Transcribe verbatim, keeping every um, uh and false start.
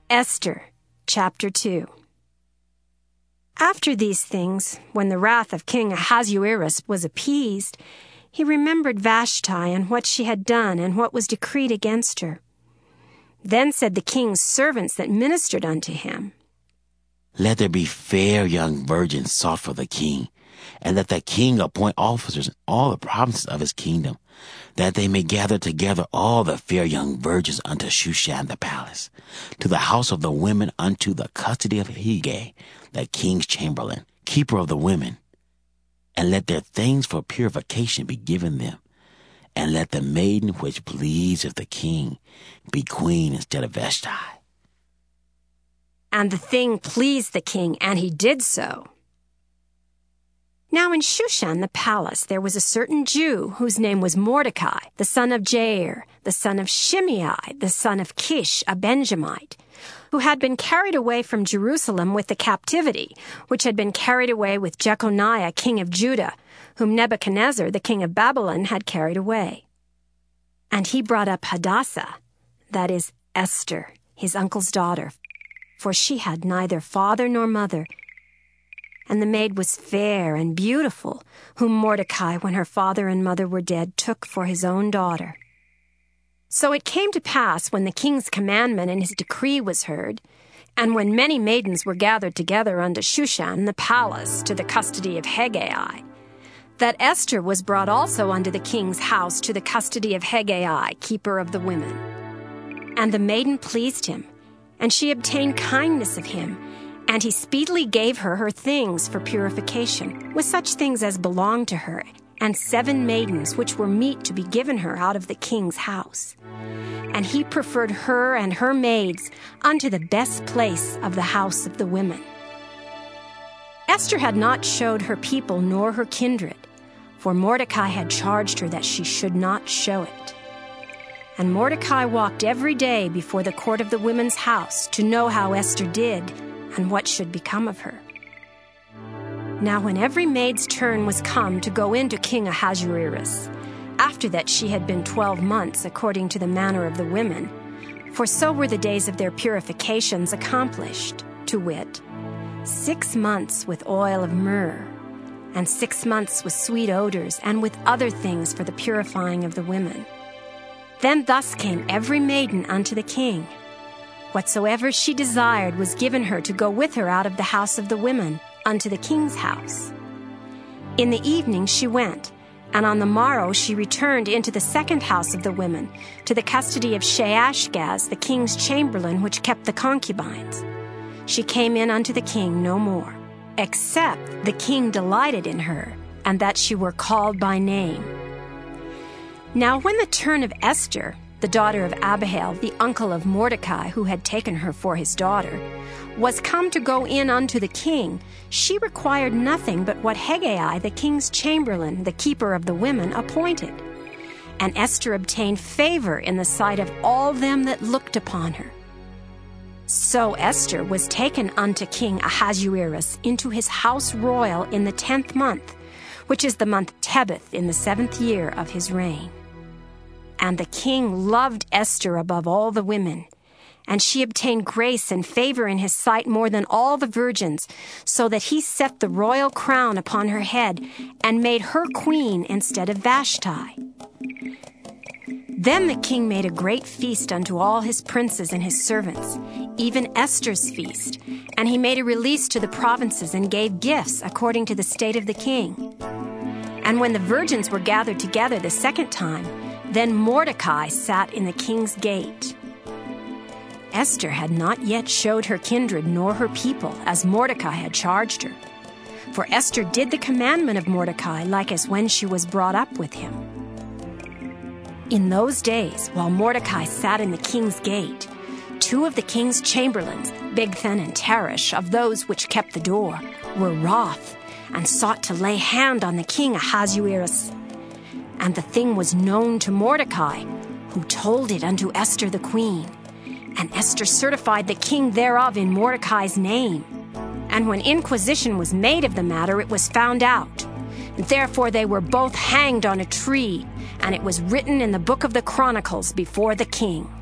Esther, chapter two. After these things, when the wrath of King Ahasuerus was appeased, he remembered Vashti and what she had done and what was decreed against her. Then said the king's servants that ministered unto him, Let there be fair young virgins sought for the king, and let the king appoint officers in all the provinces of his kingdom, that they may gather together all the fair young virgins unto Shushan the palace, to the house of the women unto the custody of Hegai, the king's chamberlain, keeper of the women. And let their things for purification be given them, and let the maiden which pleaseth the king be queen instead of Vashti. And the thing pleased the king, and he did so. Now in Shushan the palace there was a certain Jew whose name was Mordecai, the son of Jair, the son of Shimei, the son of Kish, a Benjamite, who had been carried away from Jerusalem with the captivity, which had been carried away with Jeconiah, king of Judah, whom Nebuchadnezzar, the king of Babylon, had carried away. And he brought up Hadassah, that is, Esther, his uncle's daughter, for she had neither father nor mother, and the maid was fair and beautiful, whom Mordecai, when her father and mother were dead, took for his own daughter. So it came to pass, when the king's commandment and his decree was heard, and when many maidens were gathered together unto Shushan the palace to the custody of Hegai, that Esther was brought also unto the king's house to the custody of Hegai, keeper of the women. And the maiden pleased him, and she obtained kindness of him, and he speedily gave her her things for purification, with such things as belonged to her, and seven maidens which were meet to be given her out of the king's house. And he preferred her and her maids unto the best place of the house of the women. Esther had not showed her people nor her kindred, for Mordecai had charged her that she should not show it. And Mordecai walked every day before the court of the women's house to know how Esther did and what should become of her. Now when every maid's turn was come to go in to King Ahasuerus, after that she had been twelve months according to the manner of the women, for so were the days of their purifications accomplished, to wit, six months with oil of myrrh, and six months with sweet odors, and with other things for the purifying of the women. Then thus came every maiden unto the king. Whatsoever she desired was given her to go with her out of the house of the women unto the king's house. In the evening she went, and on the morrow she returned into the second house of the women, to the custody of Shaashgaz, the king's chamberlain, which kept the concubines. She came in unto the king no more, except the king delighted in her, and that she were called by name. Now when the turn of Esther, the daughter of Abihail, the uncle of Mordecai, who had taken her for his daughter, was come to go in unto the king, she required nothing but what Hegai, the king's chamberlain, the keeper of the women, appointed. And Esther obtained favor in the sight of all them that looked upon her. So Esther was taken unto King Ahasuerus into his house royal in the tenth month, which is the month Tebeth, in the seventh year of his reign. And the king loved Esther above all the women, and she obtained grace and favor in his sight more than all the virgins, so that he set the royal crown upon her head, and made her queen instead of Vashti. Then the king made a great feast unto all his princes and his servants, even Esther's feast, and he made a release to the provinces and gave gifts according to the state of the king. And when the virgins were gathered together the second time, then Mordecai sat in the king's gate. Esther had not yet showed her kindred nor her people, as Mordecai had charged her. For Esther did the commandment of Mordecai, like as when she was brought up with him. In those days, while Mordecai sat in the king's gate, two of the king's chamberlains, Bigthan and Teresh, of those which kept the door, were wroth, and sought to lay hand on the king Ahasuerus. And the thing was known to Mordecai, who told it unto Esther the queen. And Esther certified the king thereof in Mordecai's name. And when inquisition was made of the matter, it was found out. And therefore they were both hanged on a tree, and it was written in the book of the Chronicles before the king.